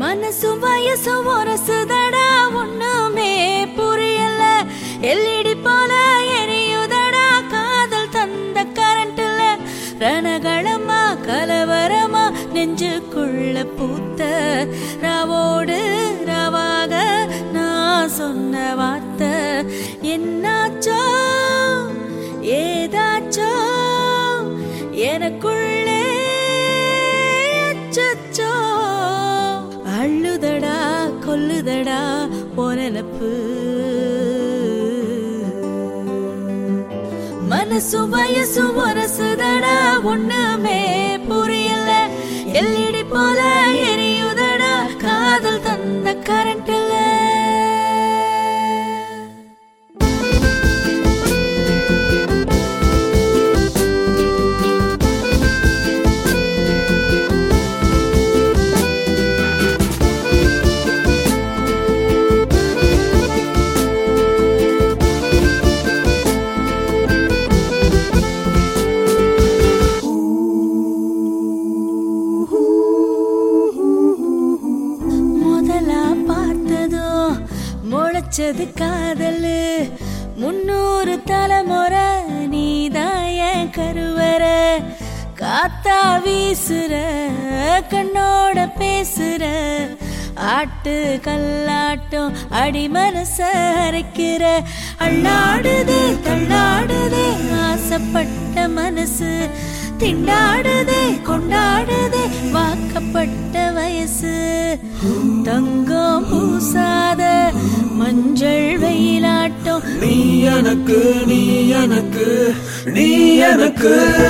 மனசும் வயசும் ஒரசுதடா ஒண்ணுமே புரியல எல்இடி போல எரியுதடா காதல் தந்த கரண்ட்ல ரணகளமா கலவரமா நெஞ்சுக்குள்ள பூத்த ராவோடு ராவாக நான் சொன்ன வார்த்தை என்னாச்சோ ஏதாச்சோ எனக்குள்ளே அச்சச்சோ அள்ளுதடா கொல்லுதடா பொனலப்பு மனசும் வயசும் ஒரசுதடா ஒண்ணுமே புரியல எல்இடி போல எரியுதடா காதல் தந்த கரண்ட்ல முளைச்சது காதலு 300 தலைமுறை நீதாய கருவற காத்தா வீசுற கண்ணோட பேசுற ஆட்டு கல்லாட்டம் அடி மனச அரைக்கிற அள்ளாடுதே தள்ளாடுதே ஆசைப்பட்ட மனசு திண்டாடுதே கொண்டாடுதே வாக்கப்பட்ட வயசு தங்கம் பூசாத மஞ்சள் வெயிலாட்டம் நீ எனக்கு நீ எனக்கு நீ எனக்கு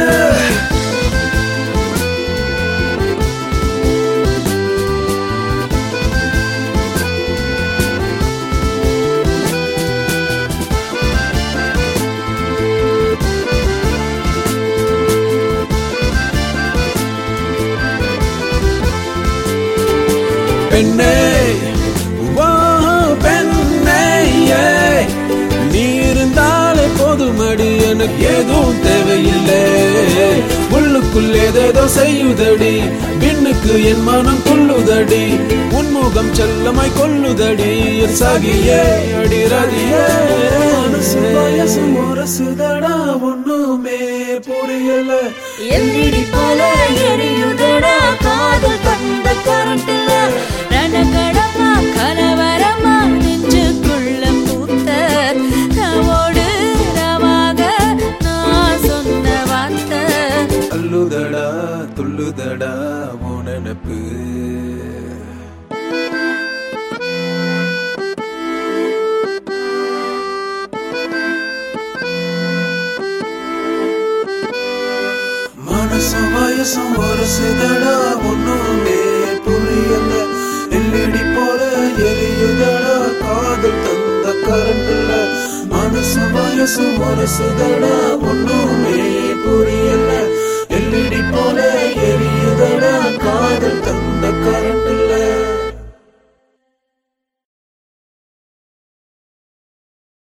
பெண்ணே பெண்ணே நீ இருந்தாலே போதுமடி எனக்கு எதுவும் தேவையில்லை உள்ளுக்குள் ஏதேதோ செய்யுதடி விண்ணுக்கு என் மனம் கொள்ளுதடி உன்முகம் செல்லமாய் கொள்ளுதடி சாகியே அடிரதியே சுதடா ஒண்ணுமே புரியல எல்இடி போல எரியுதடா காதல் தந்த கரண்ட்ல ரணகளமா கலவரமா நெஞ்சுக்குள்ள பூத்த ராவோடு ராவாக நான் சொன்ன வார்த்தை அல்லுதடா துள்ளுதடா உனனப்பு மனசும் வயசும் ஒரசுதடா ஒண்ணுமே புரியல எல்இடி போல எரியுதடா காதல் தந்த கரண்ட்ல மனசும் வயசும் ஒரசுதடா ஒண்ணுமே